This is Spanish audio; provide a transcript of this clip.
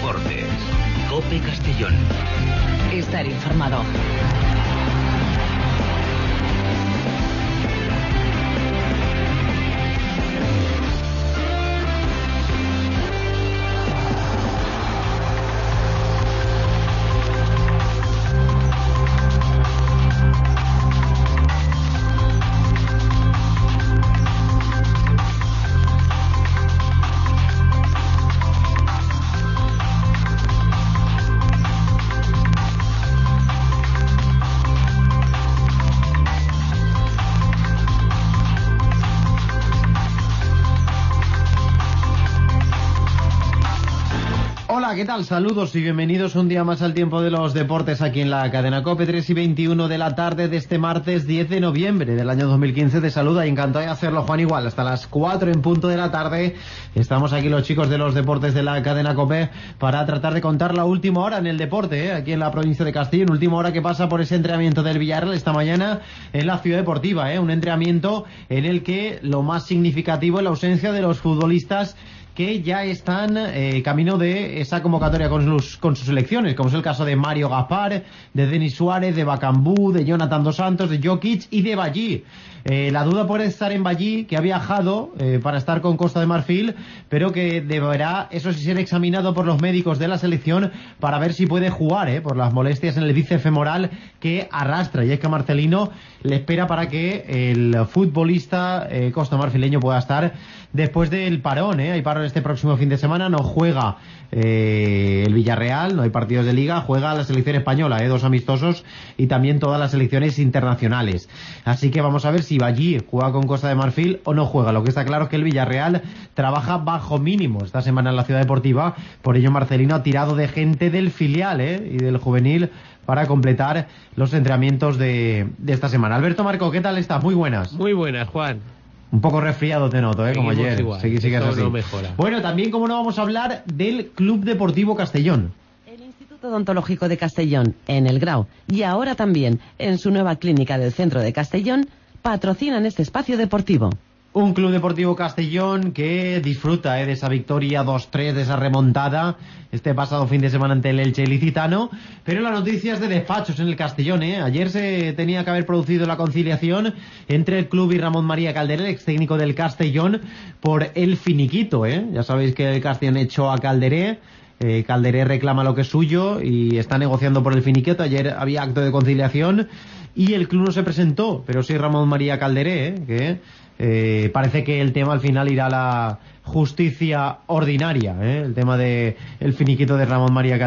Deportes. COPE Castellón. Estar informado. Hola, ¿qué tal? Saludos y bienvenidos un día más al tiempo de los deportes aquí en la cadena COPE. 3:21 de la tarde de este martes 10 de noviembre del año 2015. Te saluda y encantado de hacerlo, Juan Igual. Hasta las 4 en punto de la tarde estamos aquí los chicos de los deportes de la cadena COPE para tratar de contar la última hora en el deporte, aquí en la provincia de Castellón. Última hora que pasa por ese entrenamiento del Villarreal esta mañana en la ciudad deportiva, un entrenamiento en el que lo más significativo es la ausencia de los futbolistas que ya están camino de esa convocatoria con sus selecciones, como es el caso de Mario Gaspar, de Denis Suárez, de Bacambú, de Jonathan Dos Santos, de Jokic y de Ballí. La duda puede estar en Ballí, que ha viajado para estar con Costa de Marfil, pero que deberá, eso sí, ser examinado por los médicos de la selección para ver si puede jugar, por las molestias en el bíceps femoral que arrastra. Y es que Marcelino le espera para que el futbolista costamarfileño pueda estar después del parón. Hay parón este próximo fin de semana, no juega el Villarreal, no hay partidos de liga, juega la selección española, 2 amistosos y también todas las selecciones internacionales. Así que vamos a ver si Ballí juega con Costa de Marfil o no juega. Lo que está claro es que el Villarreal trabaja bajo mínimo esta semana en la ciudad deportiva, por ello Marcelino ha tirado de gente del filial y del juvenil para completar los entrenamientos de esta semana. Alberto Marco, ¿qué tal estás? Muy buenas. Muy buenas, Juan. Un poco resfriado te noto, como ayer. Igual. Sigues así. No mejora. Bueno, también como no vamos a hablar del Club Deportivo Castellón. El Instituto Odontológico de Castellón, en el Grau, y ahora también en su nueva clínica del centro de Castellón, patrocinan este espacio deportivo. Un Club Deportivo Castellón que disfruta de esa victoria 2-3, de esa remontada este pasado fin de semana ante el Elche ilicitano. Pero la noticia es de despachos en el Castellón. Ayer se tenía que haber producido la conciliación entre el club y Ramón María Calderé, ex técnico del Castellón, por el finiquito. Ya sabéis que el Castellón echó a Calderé. Calderé reclama lo que es suyo y está negociando por el finiquito. Ayer había acto de conciliación y el club no se presentó, pero sí Ramón María Calderé, que parece que el tema al final irá a la justicia ordinaria, el tema de el finiquito de Ramón María Calderé.